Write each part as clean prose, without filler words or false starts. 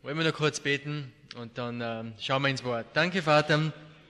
Wollen wir noch kurz beten und dann schauen wir ins Wort. Danke, Vater,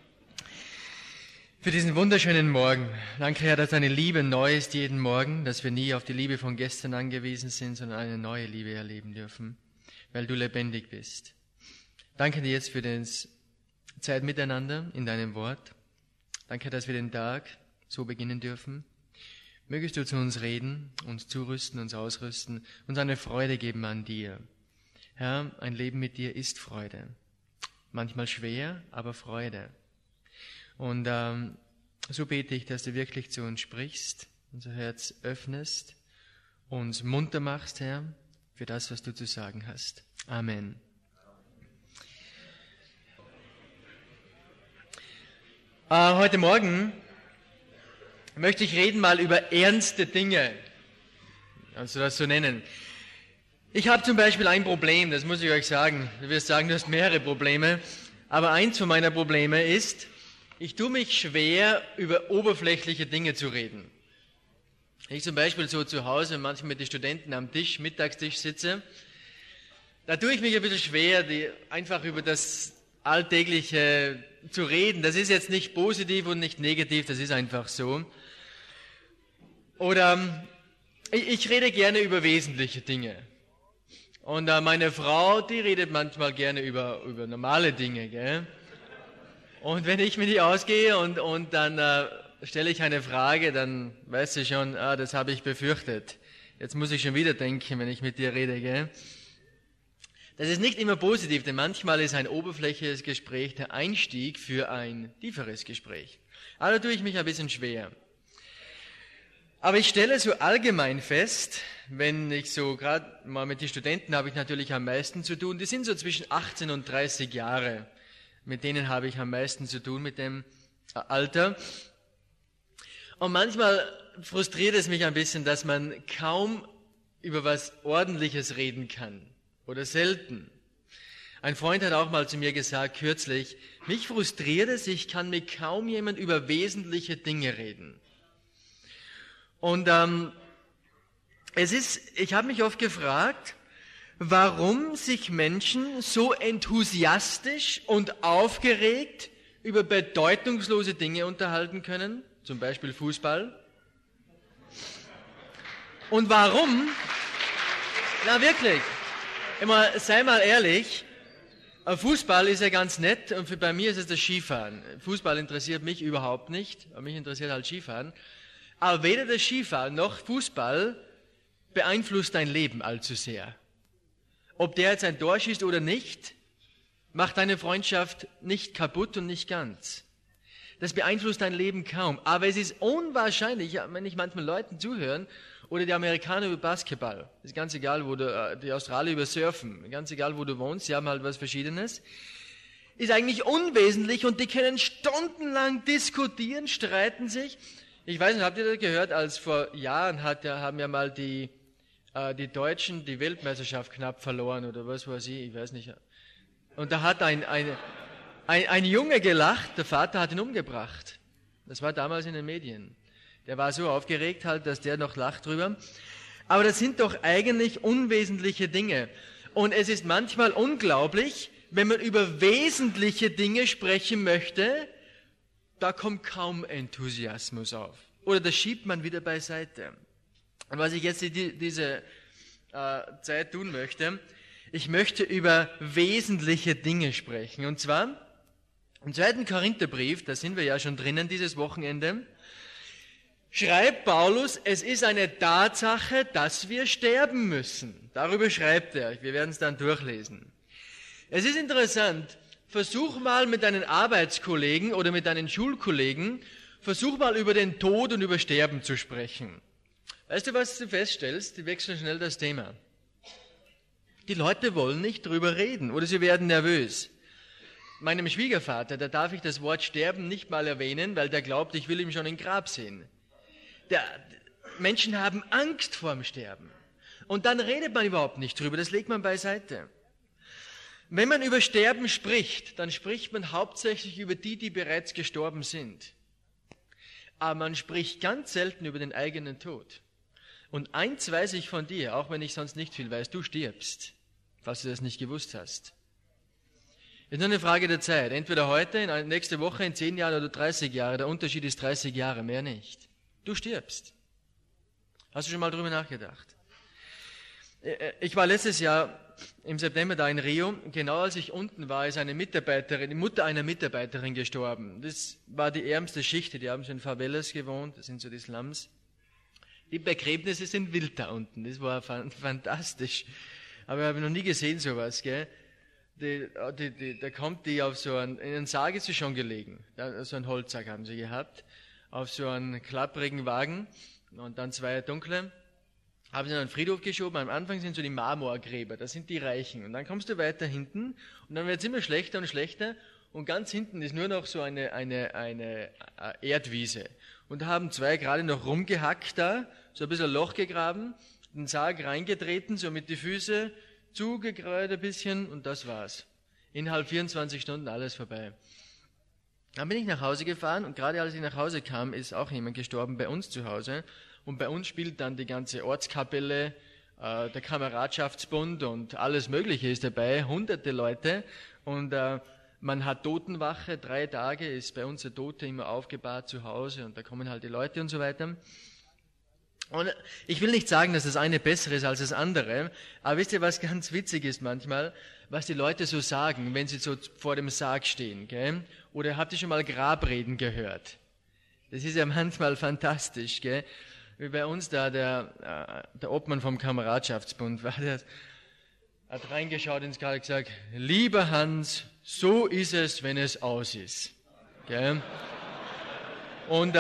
für diesen wunderschönen Morgen. Danke, Herr, dass deine Liebe neu ist jeden Morgen, dass wir nie auf die Liebe von gestern angewiesen sind, sondern eine neue Liebe erleben dürfen, weil du lebendig bist. Danke dir jetzt für die Zeit miteinander in deinem Wort. Danke, dass wir den Tag so beginnen dürfen. Mögest du zu uns reden, uns zurüsten, uns ausrüsten, uns eine Freude geben an dir. Herr, ein Leben mit dir ist Freude. Manchmal schwer, aber Freude. Und so bete ich, dass du wirklich zu uns sprichst, unser Herz öffnest, uns munter machst, Herr, für das, was du zu sagen hast. Amen. Heute Morgen möchte ich reden mal über ernste Dinge, kannst du das so nennen. Ich habe zum Beispiel ein Problem, das muss ich euch sagen. Du wirst sagen, du hast mehrere Probleme, aber eins von meiner Probleme ist, ich tue mich schwer, über oberflächliche Dinge zu reden. Ich zum Beispiel so zu Hause, manchmal mit den Studenten am Tisch, Mittagstisch sitze, da tue ich mich ein bisschen schwer, einfach über das Alltägliche zu reden. Das ist jetzt nicht positiv und nicht negativ, das ist einfach so. Oder ich rede gerne über wesentliche Dinge. Und meine Frau, die redet manchmal gerne über normale Dinge, gell? Und wenn ich mit ihr ausgehe und dann stelle ich eine Frage, dann weiß sie schon, das habe ich befürchtet. Jetzt muss ich schon wieder denken, wenn ich mit dir rede, gell? Das ist nicht immer positiv, denn manchmal ist ein oberflächliches Gespräch der Einstieg für ein tieferes Gespräch. Also tue ich mich ein bisschen schwer. Aber ich stelle so allgemein fest, wenn ich so gerade mal mit den Studenten habe ich natürlich am meisten zu tun, die sind so zwischen 18 und 30 Jahre. Mit denen habe ich am meisten zu tun, mit dem Alter. Und manchmal frustriert es mich ein bisschen, dass man kaum über was Ordentliches reden kann. Oder selten. Ein Freund hat auch mal zu mir gesagt, kürzlich, mich frustriert es, ich kann mit kaum jemand über wesentliche Dinge reden. Und ich habe mich oft gefragt, warum sich Menschen so enthusiastisch und aufgeregt über bedeutungslose Dinge unterhalten können, zum Beispiel Fußball. Und warum, na wirklich, sei mal ehrlich, Fußball ist ja ganz nett und bei mir ist es das Skifahren. Fußball interessiert mich überhaupt nicht, aber mich interessiert halt Skifahren. Aber weder das Skifahren noch Fußball beeinflusst dein Leben allzu sehr. Ob der jetzt ein Tor schießt oder nicht, macht deine Freundschaft nicht kaputt und nicht ganz. Das beeinflusst dein Leben kaum. Aber es ist unwahrscheinlich, wenn ich manchmal Leuten zuhöre, oder die Amerikaner über Basketball, ist ganz egal, die Australier über Surfen, ganz egal, wo du wohnst, sie haben halt was Verschiedenes, ist eigentlich unwesentlich und die können stundenlang diskutieren, streiten sich. Ich weiß nicht, habt ihr das gehört, als vor Jahren haben ja mal die Deutschen die Weltmeisterschaft knapp verloren oder was weiß ich weiß nicht. Und da hat ein Junge gelacht, der Vater hat ihn umgebracht. Das war damals in den Medien. Der war so aufgeregt halt, dass der noch lacht drüber. Aber das sind doch eigentlich unwesentliche Dinge. Und es ist manchmal unglaublich, wenn man über wesentliche Dinge sprechen möchte, da kommt kaum Enthusiasmus auf. Oder das schiebt man wieder beiseite. Und was ich jetzt diese Zeit tun möchte, ich möchte über wesentliche Dinge sprechen. Und zwar im 2. Korintherbrief, da sind wir ja schon drinnen dieses Wochenende, schreibt Paulus, es ist eine Tatsache, dass wir sterben müssen. Darüber schreibt er. Wir werden es dann durchlesen. Es ist interessant. Versuch mal mit deinen Arbeitskollegen oder mit deinen Schulkollegen, versuch mal über den Tod und über Sterben zu sprechen. Weißt du, was du feststellst? Die wechseln schnell das Thema. Die Leute wollen nicht drüber reden oder sie werden nervös. Meinem Schwiegervater, da darf ich das Wort Sterben nicht mal erwähnen, weil der glaubt, ich will ihm schon im Grab sehen. Menschen haben Angst vorm Sterben. Und dann redet man überhaupt nicht drüber, das legt man beiseite. Wenn man über Sterben spricht, dann spricht man hauptsächlich über die bereits gestorben sind. Aber man spricht ganz selten über den eigenen Tod. Und eins weiß ich von dir, auch wenn ich sonst nicht viel weiß, du stirbst. falls du das nicht gewusst hast. Ist nur eine Frage der Zeit. Entweder heute, nächste Woche, in 10 Jahren oder 30 Jahren. Der Unterschied ist 30 Jahre, mehr nicht. Du stirbst. Hast du schon mal drüber nachgedacht? Ich war letztes Jahr im September da in Rio. Genau als ich unten war, ist die Mutter einer Mitarbeiterin gestorben. Das war die ärmste Schicht. Die haben so in Favelas gewohnt. Das sind so die Slums. Die Begräbnisse sind wild da unten. Das war fantastisch. Aber ich habe noch nie gesehen sowas, gell? Da kommt die auf so in einen Sarg ist sie schon gelegen. So einen Holzsack haben sie gehabt. Auf so einen klapprigen Wagen. Und dann 2 dunkle. Haben sie in einen Friedhof geschoben. Am Anfang sind so die Marmorgräber. Das sind die Reichen. Und dann kommst du weiter hinten. Und dann wird es immer schlechter und schlechter. Und ganz hinten ist nur noch so eine Erdwiese. Und da haben 2 gerade noch rumgehackt da. So ein bisschen ein Loch gegraben. Den Sarg reingetreten, so mit die Füße zugekreut ein bisschen. Und das war's. Innerhalb 24 Stunden alles vorbei. Dann bin ich nach Hause gefahren. Und gerade als ich nach Hause kam, ist auch jemand gestorben bei uns zu Hause. Und bei uns spielt dann die ganze Ortskapelle, der Kameradschaftsbund und alles Mögliche ist dabei, hunderte Leute. Und man hat Totenwache, 3 Tage ist bei uns der Tote immer aufgebahrt zu Hause und da kommen halt die Leute und so weiter. Und ich will nicht sagen, dass das eine besser ist als das andere, aber wisst ihr, was ganz witzig ist manchmal, was die Leute so sagen, wenn sie so vor dem Sarg stehen, gell? Oder habt ihr schon mal Grabreden gehört? Das ist ja manchmal fantastisch, gell? Wie bei uns da der Obmann vom Kameradschaftsbund war, der hat reingeschaut ins Grab und gesagt, lieber Hans, so ist es, wenn es aus ist. Gell? Und,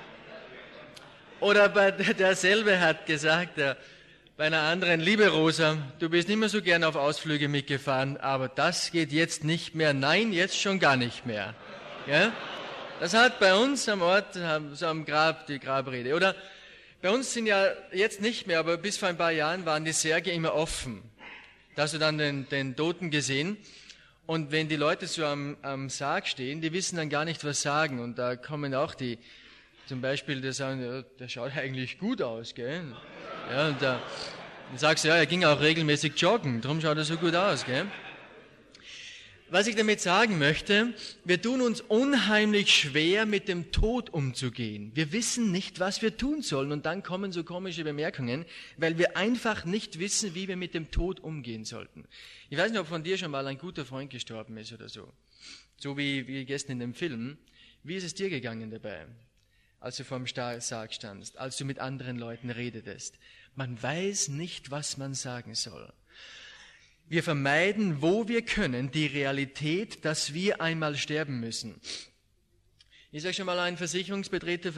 oder derselbe hat gesagt, bei einer anderen, liebe Rosa, du bist nicht mehr so gern auf Ausflüge mitgefahren, aber das geht jetzt nicht mehr, nein, jetzt schon gar nicht mehr. Gell? Das hat bei uns am Ort, so am Grab, die Grabrede. Oder bei uns sind ja jetzt nicht mehr, aber bis vor ein paar Jahren waren die Särge immer offen. Da hast du dann den Toten gesehen. Und wenn die Leute so am Sarg stehen, die wissen dann gar nicht, was sagen. Und da kommen auch die, zum Beispiel, die sagen, ja, der schaut eigentlich gut aus, gell? Ja, und dann sagst du, ja, er ging auch regelmäßig joggen, darum schaut er so gut aus, gell? Was ich damit sagen möchte, wir tun uns unheimlich schwer, mit dem Tod umzugehen. Wir wissen nicht, was wir tun sollen und dann kommen so komische Bemerkungen, weil wir einfach nicht wissen, wie wir mit dem Tod umgehen sollten. Ich weiß nicht, ob von dir schon mal ein guter Freund gestorben ist oder so. So wie gestern in dem Film. Wie ist es dir gegangen dabei, als du vor dem Sarg standst, als du mit anderen Leuten redetest? Man weiß nicht, was man sagen soll. Wir vermeiden, wo wir können, die Realität, dass wir einmal sterben müssen. Ist euch schon mal ein Versicherungsvertreter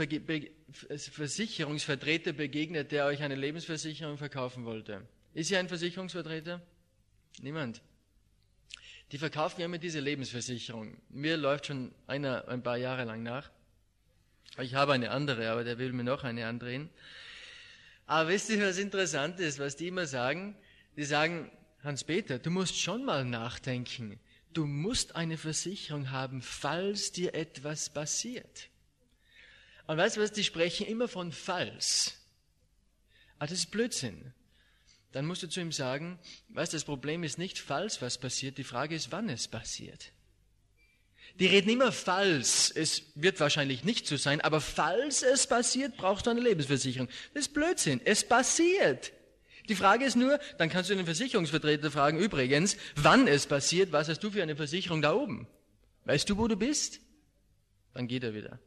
begegnet, der euch eine Lebensversicherung verkaufen wollte? Ist hier ein Versicherungsvertreter? Niemand. Die verkaufen immer diese Lebensversicherung. Mir läuft schon einer ein paar Jahre lang nach. Ich habe eine andere, aber der will mir noch eine andrehen. Aber wisst ihr, was interessant ist, was die immer sagen? Die sagen, Hans-Peter, du musst schon mal nachdenken. Du musst eine Versicherung haben, falls dir etwas passiert. Und weißt du was, die sprechen immer von falls. Aber das ist Blödsinn. Dann musst du zu ihm sagen, weißt du, das Problem ist nicht falls was passiert, die Frage ist, wann es passiert. Die reden immer falls, es wird wahrscheinlich nicht so sein, aber falls es passiert, brauchst du eine Lebensversicherung. Das ist Blödsinn, es passiert. Die Frage ist nur, dann kannst du den Versicherungsvertreter fragen, übrigens, wann es passiert, was hast du für eine Versicherung da oben? Weißt du, wo du bist? Dann geht er wieder.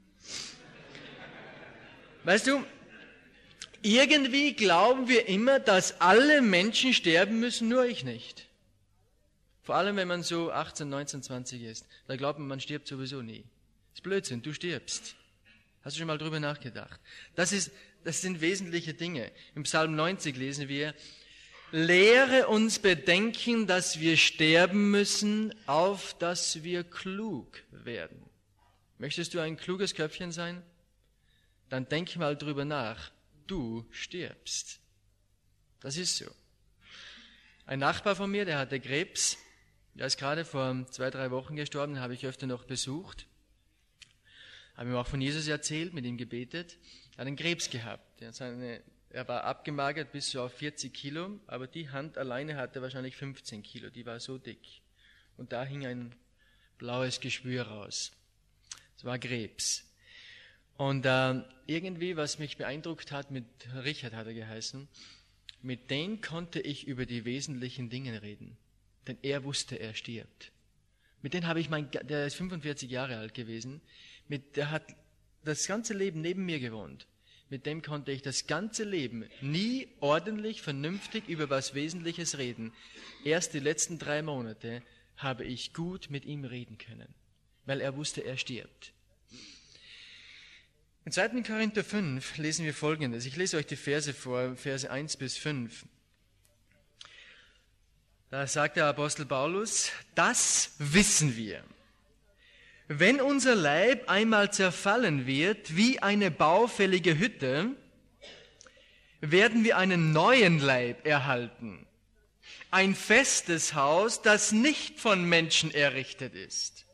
Weißt du, irgendwie glauben wir immer, dass alle Menschen sterben müssen, nur ich nicht. Vor allem, wenn man so 18, 19, 20 ist. Da glaubt man stirbt sowieso nie. Das ist Blödsinn, du stirbst. Hast du schon mal drüber nachgedacht? Das sind wesentliche Dinge. Im Psalm 90 lesen wir, lehre uns bedenken, dass wir sterben müssen, auf dass wir klug werden. Möchtest du ein kluges Köpfchen sein? Dann denk mal drüber nach. Du stirbst. Das ist so. Ein Nachbar von mir, der hatte Krebs. Der ist gerade vor 2, 3 Wochen gestorben, den habe ich öfter noch besucht. Habe ihm auch von Jesus erzählt, mit ihm gebetet. Er hat einen Krebs gehabt. Er war abgemagert bis so auf 40 Kilo, aber die Hand alleine hatte wahrscheinlich 15 Kilo, die war so dick. Und da hing ein blaues Geschwür raus. Es war Krebs. Und irgendwie, was mich beeindruckt hat, mit Richard hat er geheißen, mit dem konnte ich über die wesentlichen Dinge reden. Denn er wusste, er stirbt. Mit dem habe ich der ist 45 Jahre alt gewesen, der hat das ganze Leben neben mir gewohnt. Mit dem konnte ich das ganze Leben nie ordentlich, vernünftig über was Wesentliches reden. Erst die letzten 3 Monate habe ich gut mit ihm reden können, weil er wusste, er stirbt. In 2. Korinther 5 lesen wir Folgendes. Ich lese euch die Verse vor, Verse 1 bis 5. Da sagt der Apostel Paulus, das wissen wir. Wenn unser Leib einmal zerfallen wird wie eine baufällige Hütte, werden wir einen neuen Leib erhalten. Ein festes Haus, das nicht von Menschen errichtet ist.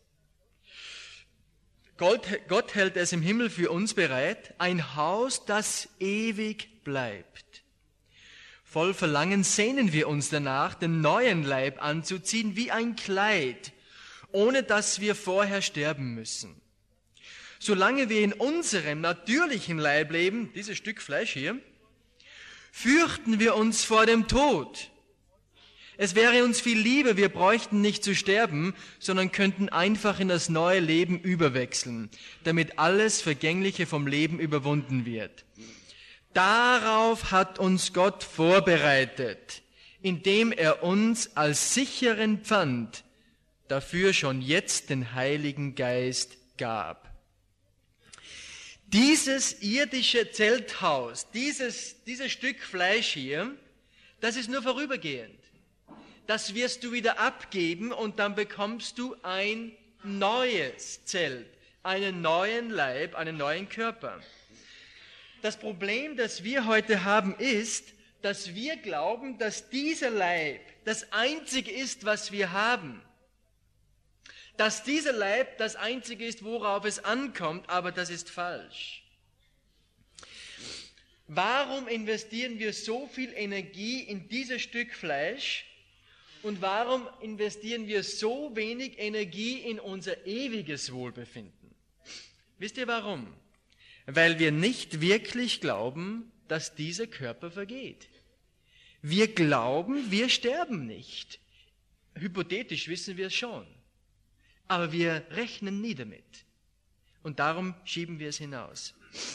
Gott hält es im Himmel für uns bereit, ein Haus, das ewig bleibt. Voll Verlangen sehnen wir uns danach, den neuen Leib anzuziehen wie ein Kleid, ohne dass wir vorher sterben müssen. Solange wir in unserem natürlichen Leib leben, dieses Stück Fleisch hier, fürchten wir uns vor dem Tod. Es wäre uns viel lieber, wir bräuchten nicht zu sterben, sondern könnten einfach in das neue Leben überwechseln, damit alles Vergängliche vom Leben überwunden wird. Darauf hat uns Gott vorbereitet, indem er uns als sicheren Pfand dafür schon jetzt den Heiligen Geist gab. Dieses irdische Zelthaus, dieses Stück Fleisch hier, das ist nur vorübergehend. Das wirst du wieder abgeben und dann bekommst du ein neues Zelt, einen neuen Leib, einen neuen Körper. Das Problem, das wir heute haben, ist, dass wir glauben, dass dieser Leib das Einzige ist, was wir haben. Dass dieser Leib das Einzige ist, worauf es ankommt, aber das ist falsch. Warum investieren wir so viel Energie in dieses Stück Fleisch und warum investieren wir so wenig Energie in unser ewiges Wohlbefinden? Wisst ihr warum? Weil wir nicht wirklich glauben, dass dieser Körper vergeht. Wir glauben, wir sterben nicht. Hypothetisch wissen wir es schon. Aber wir rechnen nie damit. Und darum schieben wir es hinaus.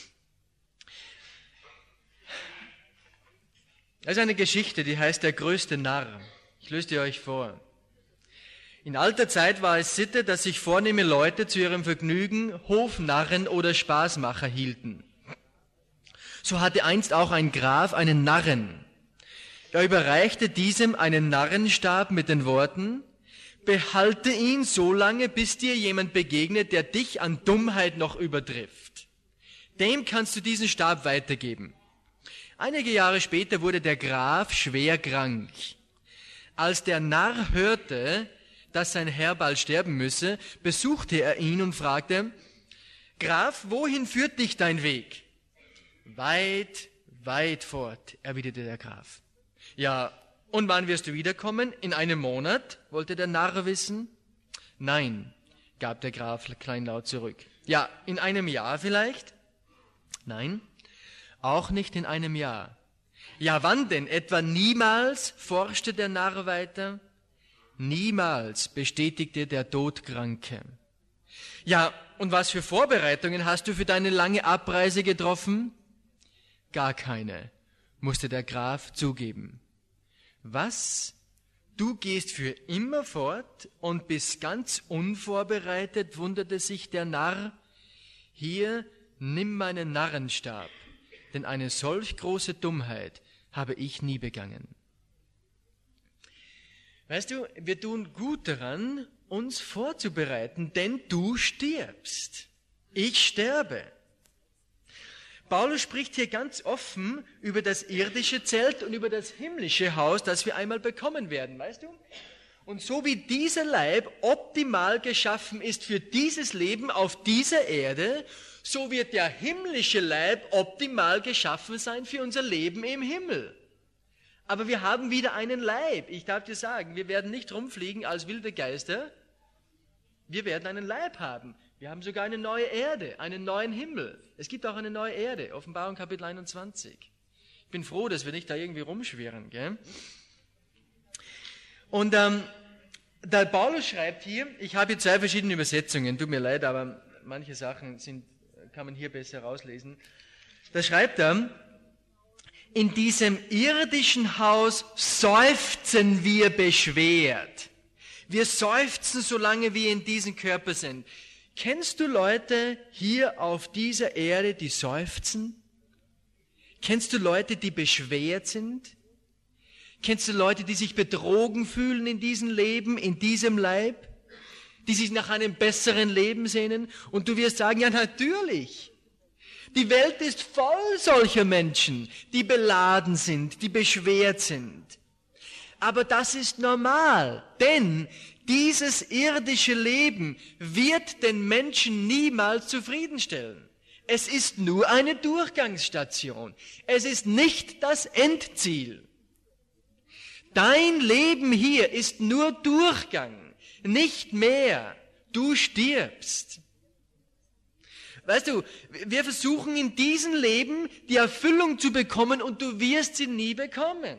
Das ist eine Geschichte, die heißt Der größte Narr. Ich löse die euch vor. In alter Zeit war es Sitte, dass sich vornehme Leute zu ihrem Vergnügen Hofnarren oder Spaßmacher hielten. So hatte einst auch ein Graf einen Narren. Er überreichte diesem einen Narrenstab mit den Worten: Behalte ihn so lange, bis dir jemand begegnet, der dich an Dummheit noch übertrifft. Dem kannst du diesen Stab weitergeben. Einige Jahre später wurde der Graf schwer krank. Als der Narr hörte, dass sein Herr bald sterben müsse, besuchte er ihn und fragte: Graf, wohin führt dich dein Weg? Weit, weit fort, erwiderte der Graf. Ja, und wann wirst du wiederkommen? In einem Monat? Wollte der Narr wissen. Nein, gab der Graf kleinlaut zurück. Ja, in einem Jahr vielleicht? Nein, auch nicht in einem Jahr. Ja, wann denn? Etwa niemals? Forschte der Narr weiter. Niemals, bestätigte der Todkranke. Ja, und was für Vorbereitungen hast du für deine lange Abreise getroffen? Gar keine, musste der Graf zugeben. Was? Du gehst für immer fort und bist ganz unvorbereitet, wunderte sich der Narr. Hier, nimm meinen Narrenstab, denn eine solch große Dummheit habe ich nie begangen. Weißt du, wir tun gut daran, uns vorzubereiten, denn du stirbst. Ich sterbe. Paulus spricht hier ganz offen über das irdische Zelt und über das himmlische Haus, das wir einmal bekommen werden, weißt du? Und so wie dieser Leib optimal geschaffen ist für dieses Leben auf dieser Erde, so wird der himmlische Leib optimal geschaffen sein für unser Leben im Himmel. Aber wir haben wieder einen Leib. Ich darf dir sagen, wir werden nicht rumfliegen als wilde Geister. Wir werden einen Leib haben. Wir haben sogar eine neue Erde, einen neuen Himmel. Es gibt auch eine neue Erde, Offenbarung Kapitel 21. Ich bin froh, dass wir nicht da irgendwie rumschwirren. Gell? Und der Paulus schreibt hier, ich habe hier 2 verschiedene Übersetzungen, tut mir leid, aber manche Sachen kann man hier besser rauslesen. Da schreibt er, in diesem irdischen Haus seufzen wir beschwert. Wir seufzen, solange wir in diesem Körper sind. Kennst du Leute hier auf dieser Erde, die seufzen? Kennst du Leute, die beschwert sind? Kennst du Leute, die sich betrogen fühlen in diesem Leben, in diesem Leib? Die sich nach einem besseren Leben sehnen? Und du wirst sagen, ja natürlich. Die Welt ist voll solcher Menschen, die beladen sind, die beschwert sind. Aber das ist normal, denn dieses irdische Leben wird den Menschen niemals zufriedenstellen. Es ist nur eine Durchgangsstation. Es ist nicht das Endziel. Dein Leben hier ist nur Durchgang, nicht mehr. Du stirbst. Weißt du, wir versuchen in diesem Leben die Erfüllung zu bekommen und du wirst sie nie bekommen.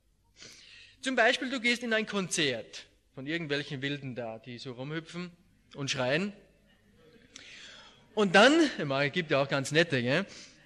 Zum Beispiel, du gehst in ein Konzert von irgendwelchen Wilden da, die so rumhüpfen und schreien. Und dann, es gibt ja auch ganz nette, gell?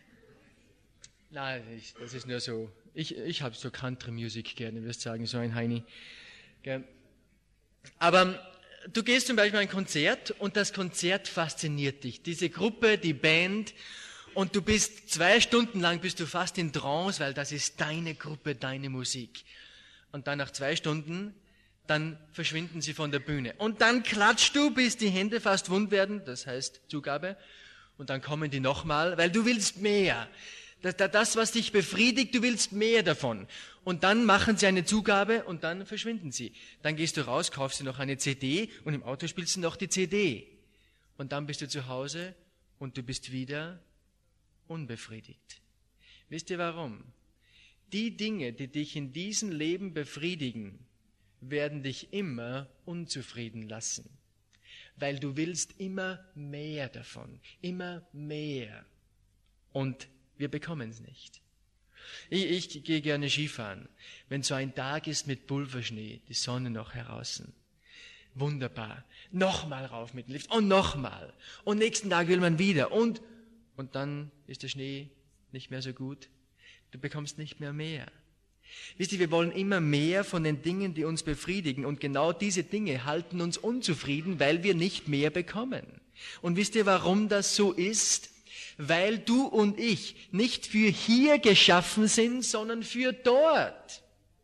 Nein, das ist nur so, ich habe so Country Music gerne, wirst sagen, so ein Heini. Gell? Aber du gehst zum Beispiel in ein Konzert und das Konzert fasziniert dich. Diese Gruppe, die Band, und du bist 2 Stunden lang bist du fast in Trance, weil das ist deine Gruppe, deine Musik. Und dann nach 2 Stunden, dann verschwinden sie von der Bühne. Und dann klatschst du, bis die Hände fast wund werden, das heißt Zugabe. Und dann kommen die nochmal, weil du willst mehr. Das, was dich befriedigt, du willst mehr davon. Und dann machen sie eine Zugabe und dann verschwinden sie. Dann gehst du raus, kaufst dir noch eine CD und im Auto spielst du noch die CD. Und dann bist du zu Hause und du bist wieder unbefriedigt. Wisst ihr warum? Die Dinge, die dich in diesem Leben befriedigen, werden dich immer unzufrieden lassen. Weil du willst immer mehr davon, immer mehr. Und wir bekommen es nicht. Ich gehe gerne Skifahren. Wenn so ein Tag ist mit Pulverschnee, die Sonne noch heraus. Wunderbar. Nochmal rauf mit dem Lift und nochmal. Und nächsten Tag will man wieder. Und dann ist der Schnee nicht mehr so gut. Du bekommst nicht mehr. Wisst ihr, wir wollen immer mehr von den Dingen, die uns befriedigen. Und genau diese Dinge halten uns unzufrieden, weil wir nicht mehr bekommen. Und wisst ihr, warum das so ist? Weil du und ich nicht für hier geschaffen sind, sondern für dort.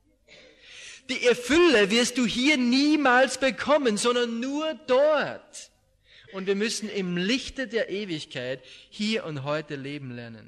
Die Fülle wirst du hier niemals bekommen, sondern nur dort. Und wir müssen im Lichte der Ewigkeit hier und heute leben lernen.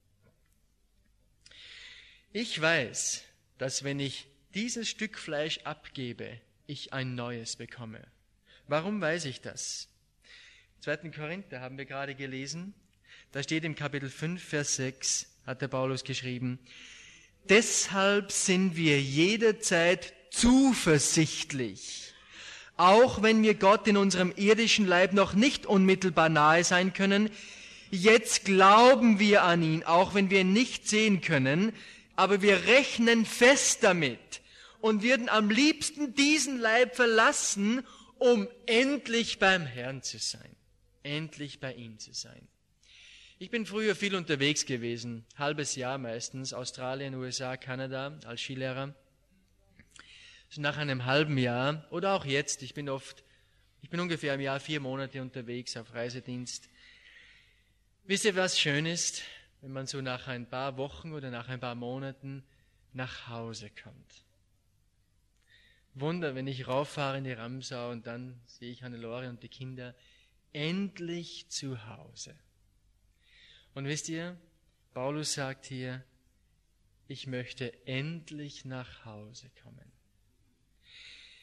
Ich weiß, dass wenn ich dieses Stück Fleisch abgebe, ich ein neues bekomme. Warum weiß ich das? 2. Korinther haben wir gerade gelesen. Da steht im Kapitel 5, Vers 6, hat der Paulus geschrieben, deshalb sind wir jederzeit zuversichtlich, auch wenn wir Gott in unserem irdischen Leib noch nicht unmittelbar nahe sein können, jetzt glauben wir an ihn, auch wenn wir ihn nicht sehen können, aber wir rechnen fest damit und würden am liebsten diesen Leib verlassen, um endlich beim Herrn zu sein, endlich bei ihm zu sein. Ich bin früher viel unterwegs gewesen, halbes Jahr meistens, Australien, USA, Kanada, als Skilehrer. So nach einem halben Jahr oder auch jetzt, ich bin ungefähr im Jahr 4 Monate unterwegs auf Reisedienst. Wisst ihr, was schön ist, wenn man so nach ein paar Wochen oder nach ein paar Monaten nach Hause kommt? Wunder, wenn ich rauffahre in die Ramsau und dann sehe ich Hannelore und die Kinder endlich zu Hause. Und wisst ihr, Paulus sagt hier, ich möchte endlich nach Hause kommen.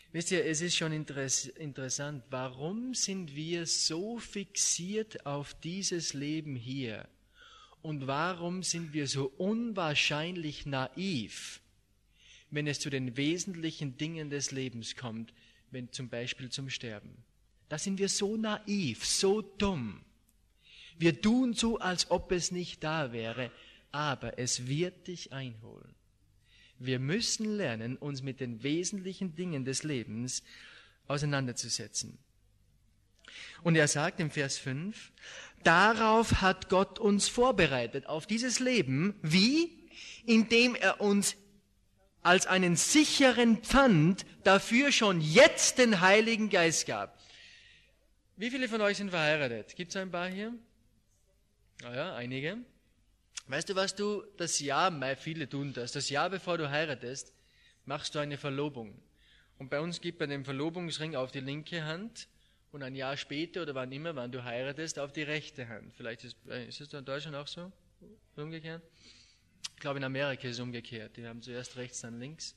Wisst ihr, es ist schon interessant, warum sind wir so fixiert auf dieses Leben hier? Und warum sind wir so unwahrscheinlich naiv, wenn es zu den wesentlichen Dingen des Lebens kommt, wenn zum Beispiel zum Sterben? Da sind wir so naiv, so dumm. Wir tun so, als ob es nicht da wäre, aber es wird dich einholen. Wir müssen lernen, uns mit den wesentlichen Dingen des Lebens auseinanderzusetzen. Und er sagt im Vers 5, darauf hat Gott uns vorbereitet, auf dieses Leben. Wie? Indem er uns als einen sicheren Pfand dafür schon jetzt den Heiligen Geist gab. Wie viele von euch sind verheiratet? Gibt es ein paar hier? Ja, einige. Weißt du, was du das Jahr, viele tun das Jahr bevor du heiratest, machst du eine Verlobung. Und bei uns gibt man den Verlobungsring auf die linke Hand und ein Jahr später oder wann immer, wann du heiratest, auf die rechte Hand. Vielleicht ist es in Deutschland auch so? Umgekehrt? Ich glaube, in Amerika ist es umgekehrt. Die haben zuerst rechts, dann links.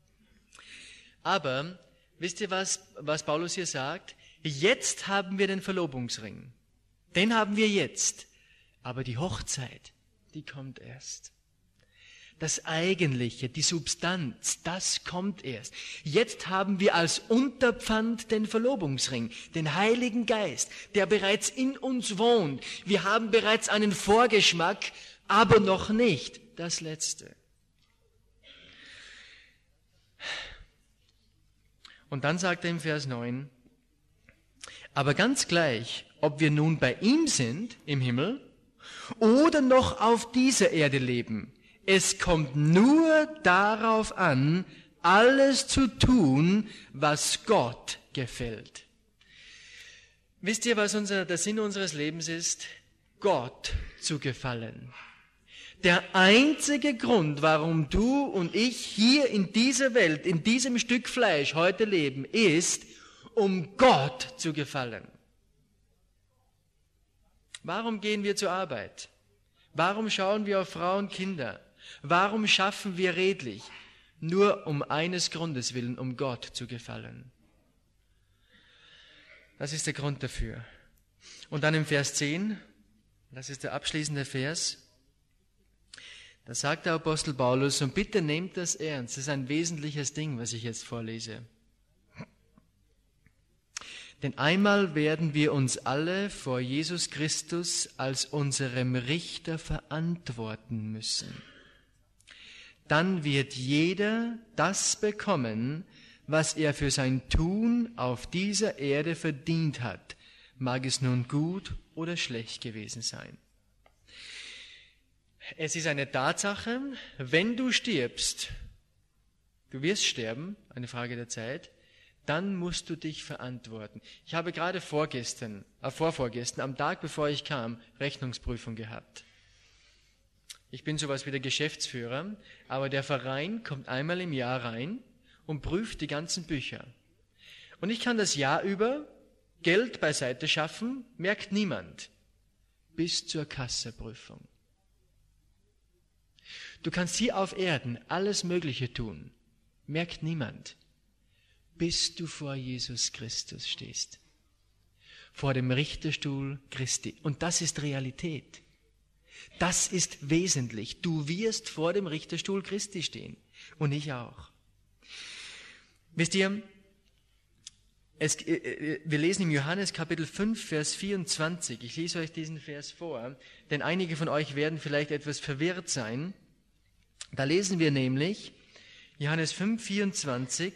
Aber, wisst ihr, was Paulus hier sagt? Jetzt haben wir den Verlobungsring. Den haben wir jetzt. Aber die Hochzeit, die kommt erst. Das Eigentliche, die Substanz, das kommt erst. Jetzt haben wir als Unterpfand den Verlobungsring, den Heiligen Geist, der bereits in uns wohnt. Wir haben bereits einen Vorgeschmack, aber noch nicht das Letzte. Und dann sagt er im Vers 9, aber ganz gleich, ob wir nun bei ihm sind, im Himmel, oder noch auf dieser Erde leben. Es kommt nur darauf an, alles zu tun, was Gott gefällt. Wisst ihr, was der Sinn unseres Lebens ist? Gott zu gefallen. Der einzige Grund, warum du und ich hier in dieser Welt, in diesem Stück Fleisch heute leben, ist, um Gott zu gefallen. Warum gehen wir zur Arbeit? Warum schauen wir auf Frauen und Kinder? Warum schaffen wir redlich? Nur um eines Grundes willen, um Gott zu gefallen. Das ist der Grund dafür. Und dann im Vers 10, das ist der abschließende Vers, da sagt der Apostel Paulus, und bitte nehmt das ernst, das ist ein wesentliches Ding, was ich jetzt vorlese. Denn einmal werden wir uns alle vor Jesus Christus als unserem Richter verantworten müssen. Dann wird jeder das bekommen, was er für sein Tun auf dieser Erde verdient hat, mag es nun gut oder schlecht gewesen sein. Es ist eine Tatsache, wenn du stirbst, du wirst sterben, eine Frage der Zeit, dann musst du dich verantworten. Ich habe gerade vorvorgestern, am Tag bevor ich kam, Rechnungsprüfung gehabt. Ich bin sowas wie der Geschäftsführer, aber der Verein kommt einmal im Jahr rein und prüft die ganzen Bücher. Und ich kann das Jahr über Geld beiseite schaffen, merkt niemand, bis zur Kasseprüfung. Du kannst hier auf Erden alles Mögliche tun, merkt niemand, bis du vor Jesus Christus stehst. Vor dem Richterstuhl Christi. Und das ist Realität. Das ist wesentlich. Du wirst vor dem Richterstuhl Christi stehen. Und ich auch. Wisst ihr, wir lesen im Johannes Kapitel 5, Vers 24. Ich lese euch diesen Vers vor, denn einige von euch werden vielleicht etwas verwirrt sein. Da lesen wir nämlich Johannes 5, 24.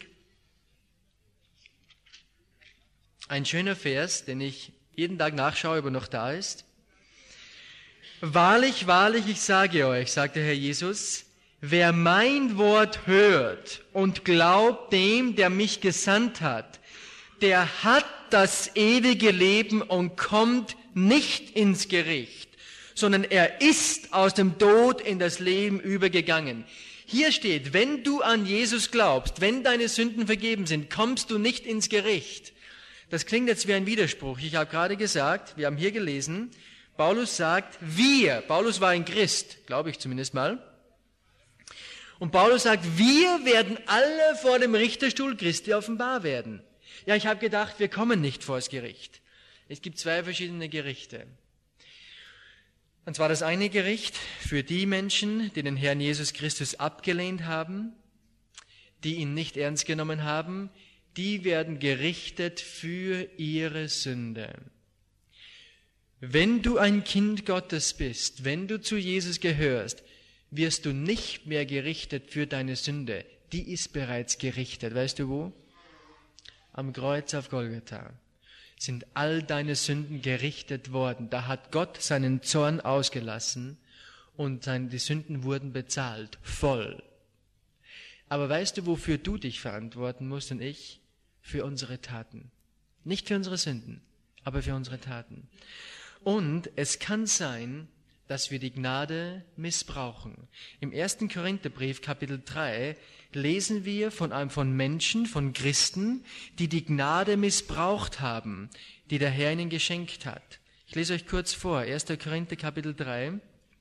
Ein schöner Vers, den ich jeden Tag nachschaue, ob er noch da ist. Wahrlich, wahrlich, ich sage euch, sagt der Herr Jesus, wer mein Wort hört und glaubt dem, der mich gesandt hat, der hat das ewige Leben und kommt nicht ins Gericht, sondern er ist aus dem Tod in das Leben übergegangen. Hier steht, wenn du an Jesus glaubst, wenn deine Sünden vergeben sind, kommst du nicht ins Gericht. Das klingt jetzt wie ein Widerspruch. Ich habe gerade gesagt, wir haben hier gelesen, Paulus sagt, Paulus war ein Christ, glaube ich zumindest mal. Und Paulus sagt, wir werden alle vor dem Richterstuhl Christi offenbar werden. Ja, ich habe gedacht, wir kommen nicht vors Gericht. Es gibt 2 verschiedene Gerichte. Und zwar das eine Gericht für die Menschen, die den Herrn Jesus Christus abgelehnt haben, die ihn nicht ernst genommen haben, die werden gerichtet für ihre Sünde. Wenn du ein Kind Gottes bist, wenn du zu Jesus gehörst, wirst du nicht mehr gerichtet für deine Sünde. Die ist bereits gerichtet. Weißt du wo? Am Kreuz auf Golgatha sind all deine Sünden gerichtet worden. Da hat Gott seinen Zorn ausgelassen und die Sünden wurden bezahlt, voll. Aber weißt du, wofür du dich verantworten musst und ich? Für unsere Taten. Nicht für unsere Sünden, aber für unsere Taten. Und es kann sein, dass wir die Gnade missbrauchen. Im 1. Korintherbrief, Kapitel 3, lesen wir von Menschen, von Christen, die die Gnade missbraucht haben, die der Herr ihnen geschenkt hat. Ich lese euch kurz vor, 1. Korinther, Kapitel 3.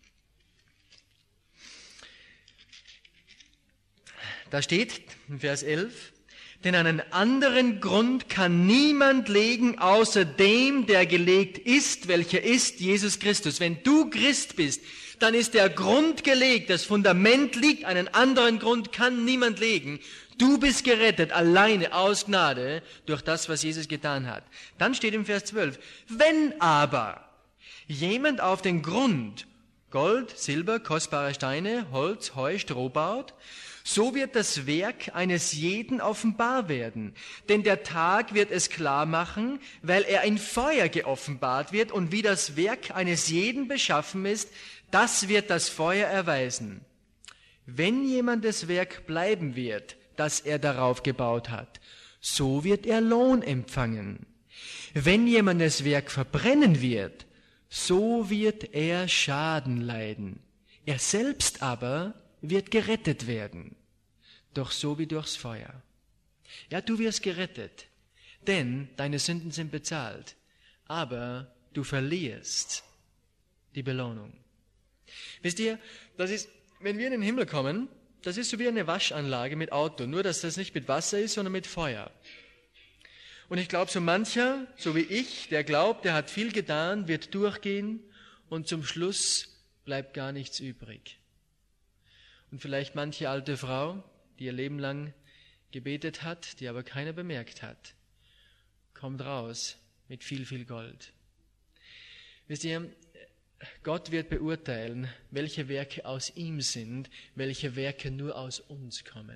Da steht, in Vers 11, denn einen anderen Grund kann niemand legen, außer dem, der gelegt ist, welcher ist Jesus Christus. Wenn du Christ bist, dann ist der Grund gelegt, das Fundament liegt, einen anderen Grund kann niemand legen. Du bist gerettet, alleine aus Gnade, durch das, was Jesus getan hat. Dann steht im Vers 12, wenn aber jemand auf den Grund Gold, Silber, kostbare Steine, Holz, Heu, Stroh baut, so wird das Werk eines jeden offenbar werden. Denn der Tag wird es klar machen, weil er in Feuer geoffenbart wird und wie das Werk eines jeden beschaffen ist, das wird das Feuer erweisen. Wenn jemandes Werk bleiben wird, das er darauf gebaut hat, so wird er Lohn empfangen. Wenn jemandes Werk verbrennen wird, so wird er Schaden leiden. Er selbst aber wird gerettet werden, doch so wie durchs Feuer. Ja, du wirst gerettet, denn deine Sünden sind bezahlt, aber du verlierst die Belohnung. Wisst ihr, das ist, wenn wir in den Himmel kommen, das ist so wie eine Waschanlage mit Auto, nur dass das nicht mit Wasser ist, sondern mit Feuer. Und ich glaube, so mancher, so wie ich, der glaubt, der hat viel getan, wird durchgehen und zum Schluss bleibt gar nichts übrig. Und vielleicht manche alte Frau, die ihr Leben lang gebetet hat, die aber keiner bemerkt hat, kommt raus mit viel, viel Gold. Wisst ihr, Gott wird beurteilen, welche Werke aus ihm sind, welche Werke nur aus uns kommen.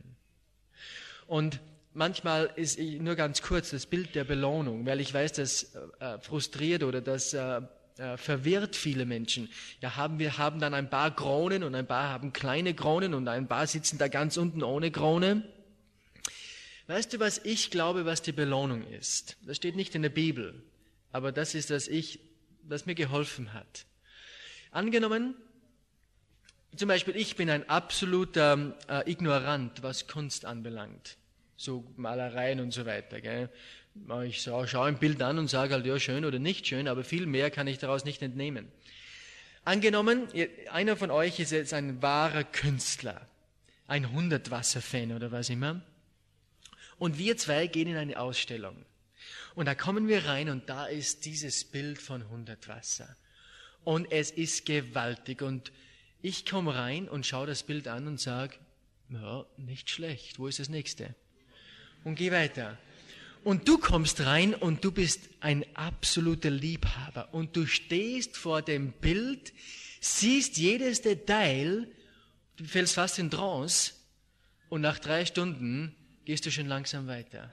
Und manchmal ist nur ganz kurz das Bild der Belohnung, weil ich weiß, das frustriert oder das verwirrt viele Menschen. Ja, wir haben dann ein paar Kronen und ein paar haben kleine Kronen und ein paar sitzen da ganz unten ohne Krone. Weißt du, was ich glaube, was die Belohnung ist? Das steht nicht in der Bibel, aber das ist, was mir geholfen hat. Angenommen, zum Beispiel, ich bin ein absoluter Ignorant, was Kunst anbelangt. So Malereien und so weiter, gell? Ich schaue ein Bild an und sage halt, ja, schön oder nicht schön, aber viel mehr kann ich daraus nicht entnehmen. Angenommen, einer von euch ist jetzt ein wahrer Künstler, ein Hundertwasser-Fan oder was immer, und wir zwei gehen in eine Ausstellung. Und da kommen wir rein und da ist dieses Bild von Hundertwasser. Und es ist gewaltig und ich komme rein und schaue das Bild an und sage, ja, nicht schlecht, wo ist das nächste? Und geh weiter. Und du kommst rein und du bist ein absoluter Liebhaber und du stehst vor dem Bild, siehst jedes Detail, du fällst fast in Trance und nach 3 Stunden gehst du schon langsam weiter.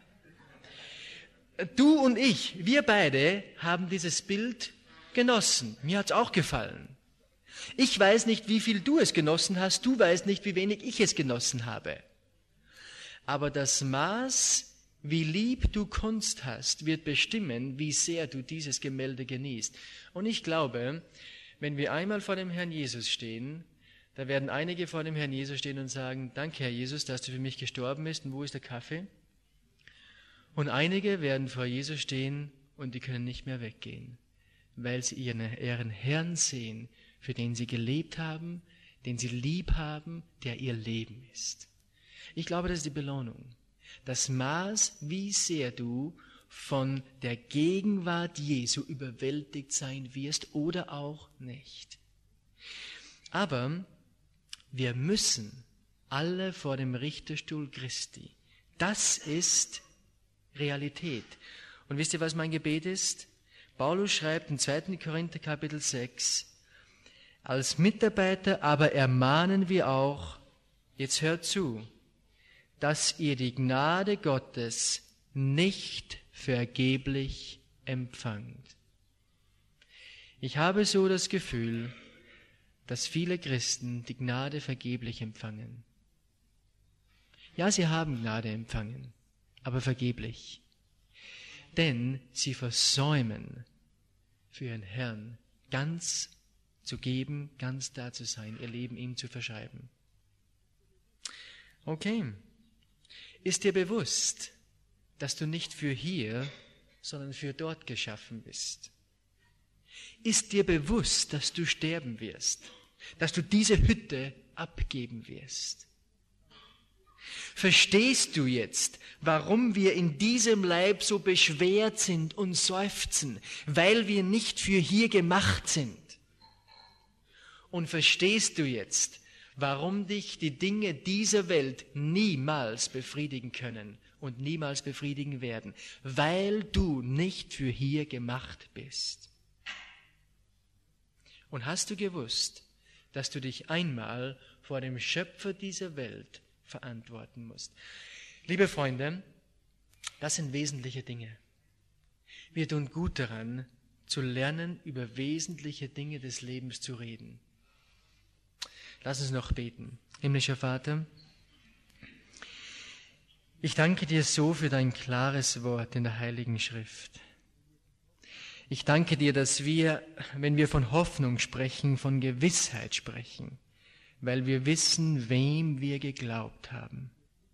Du und ich, wir beide haben dieses Bild genossen. Mir hat's auch gefallen. Ich weiß nicht, wie viel du es genossen hast, du weißt nicht, wie wenig ich es genossen habe. Aber das Maß, wie lieb du Kunst hast, wird bestimmen, wie sehr du dieses Gemälde genießt. Und ich glaube, wenn wir einmal vor dem Herrn Jesus stehen, da werden einige vor dem Herrn Jesus stehen und sagen, danke Herr Jesus, dass du für mich gestorben bist und wo ist der Kaffee? Und einige werden vor Jesus stehen und die können nicht mehr weggehen, weil sie ihren Herrn sehen, für den sie gelebt haben, den sie lieb haben, der ihr Leben ist. Ich glaube, das ist die Belohnung. Das Maß, wie sehr du von der Gegenwart Jesu überwältigt sein wirst oder auch nicht. Aber wir müssen alle vor dem Richterstuhl Christi. Das ist Realität. Und wisst ihr, was mein Gebet ist? Paulus schreibt im 2. Korinther Kapitel 6, als Mitarbeiter aber ermahnen wir auch, jetzt hört zu, dass ihr die Gnade Gottes nicht vergeblich empfangt. Ich habe so das Gefühl, dass viele Christen die Gnade vergeblich empfangen. Ja, sie haben Gnade empfangen, aber vergeblich. Denn sie versäumen, für ihren Herrn ganz zu geben, ganz da zu sein, ihr Leben ihm zu verschreiben. Okay. Ist dir bewusst, dass du nicht für hier, sondern für dort geschaffen bist? Ist dir bewusst, dass du sterben wirst, dass du diese Hütte abgeben wirst? Verstehst du jetzt, warum wir in diesem Leib so beschwert sind und seufzen, weil wir nicht für hier gemacht sind? Und verstehst du jetzt, warum dich die Dinge dieser Welt niemals befriedigen können und niemals befriedigen werden? Weil du nicht für hier gemacht bist. Und hast du gewusst, dass du dich einmal vor dem Schöpfer dieser Welt verantworten musst? Liebe Freunde, das sind wesentliche Dinge. Wir tun gut daran, zu lernen, über wesentliche Dinge des Lebens zu reden. Lass uns noch beten. Himmlischer Vater, ich danke dir so für dein klares Wort in der Heiligen Schrift. Ich danke dir, dass wir, wenn wir von Hoffnung sprechen, von Gewissheit sprechen, weil wir wissen, wem wir geglaubt haben.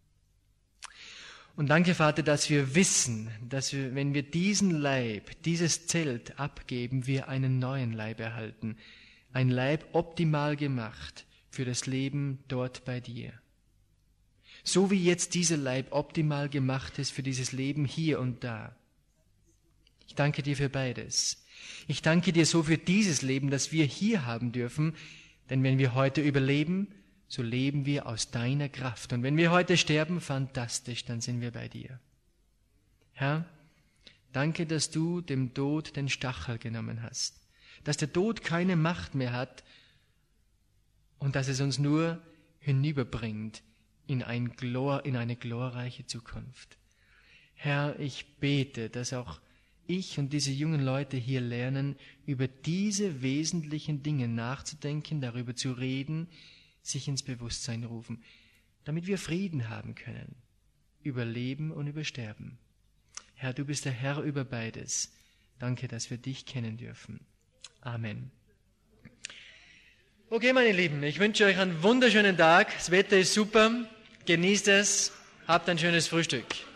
Und danke, Vater, dass wir wissen, dass wir, wenn wir diesen Leib, dieses Zelt abgeben, wir einen neuen Leib erhalten. Ein Leib optimal gemacht für das Leben dort bei dir. So wie jetzt dieser Leib optimal gemacht ist für dieses Leben hier und da. Ich danke dir für beides. Ich danke dir so für dieses Leben, das wir hier haben dürfen, denn wenn wir heute überleben, so leben wir aus deiner Kraft. Und wenn wir heute sterben, fantastisch, dann sind wir bei dir. Herr, danke, dass du dem Tod den Stachel genommen hast, dass der Tod keine Macht mehr hat und dass es uns nur hinüberbringt in eine glorreiche Zukunft. Herr, ich bete, dass auch ich und diese jungen Leute hier lernen, über diese wesentlichen Dinge nachzudenken, darüber zu reden, sich ins Bewusstsein rufen, damit wir Frieden haben können, über Leben und über Sterben. Herr, du bist der Herr über beides. Danke, dass wir dich kennen dürfen. Amen. Okay, meine Lieben, ich wünsche euch einen wunderschönen Tag. Das Wetter ist super. Genießt es. Habt ein schönes Frühstück.